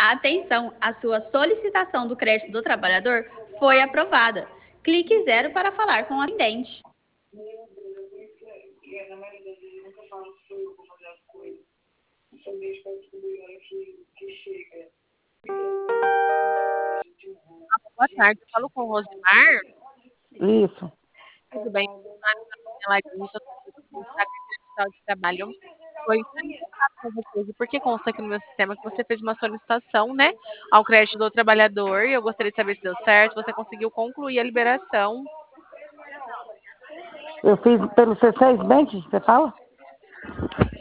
Atenção, a sua solicitação do crédito do trabalhador foi aprovada. Clique 0 para falar com o atendente. Meu Deus, na maioria das vezes nunca falo que sou eu que vou fazer as coisas. Só deixo para descobrir a hora que chega. Boa tarde, eu falo com o Rosimar. Isso. Tudo bem? A Larissa, do Digital de Trabalho. Foi com vocês, porque consta aqui no meu sistema que você fez uma solicitação, né, ao crédito do trabalhador, e eu gostaria de saber se deu certo, você conseguiu concluir a liberação. Eu fiz pelo C6 Bank, você fala?